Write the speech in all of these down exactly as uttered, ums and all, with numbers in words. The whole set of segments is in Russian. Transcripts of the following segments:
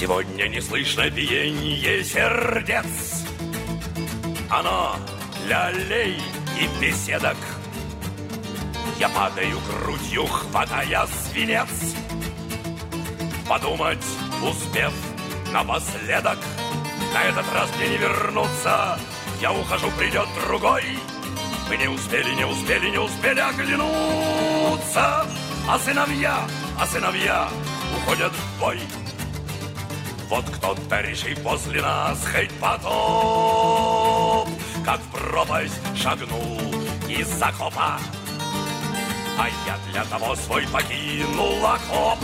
Сегодня не слышно биение сердец. Оно для аллей и беседок. Я падаю грудью, хватая свинец. Подумать, успев напоследок, на этот раз мне не вернуться. Я ухожу, придет другой. Мы не успели, не успели, не успели оглянуться. А сыновья, а сыновья уходят в бой. Вот кто-то решил после нас хоть потоп, как в пропасть шагнул из окопа. А я для того свой покинул окоп,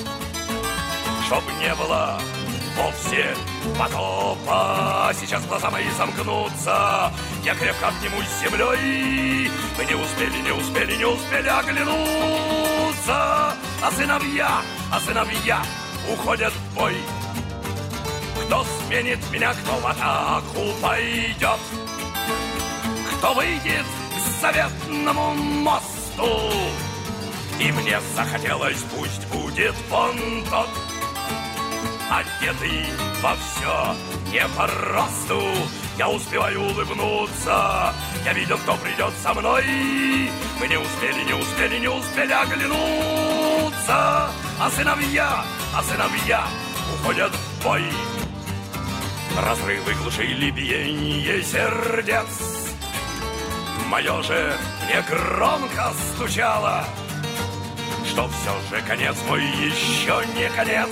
чтоб не было вовсе потопа. Сейчас глаза мои замкнутся, я крепко обнимусь с землей. Мы не успели, не успели, не успели оглянуться. А сыновья, а сыновья уходят в бой. Кто сменит меня, кто в атаку пойдет, кто выйдет к заветному мосту. И мне захотелось, пусть будет вон тот, одетый во все не по росту. Я успеваю улыбнуться, я видел, кто придет со мной. Мы не успели, не успели, не успели оглянуться. А сыновья, а сыновья уходят в бой. Разрывы глушили биение сердец. Мое же мне громко стучало, что все же конец мой еще не конец.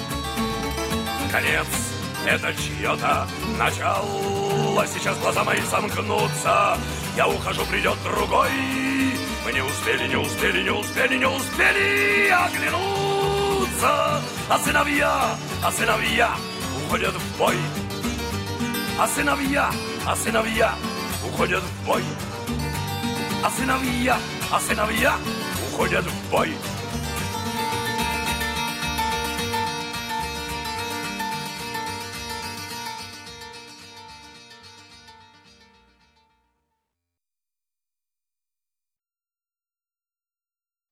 Конец — это чье-то начало. Сейчас глаза мои замкнутся, я ухожу, придет другой. Мы не успели, не успели, не успели, не успели оглянуться. А сыновья, а сыновья уходят в бой. А сыновья, а сыновья уходят в бой. А сыновья, а сыновья уходят в бой.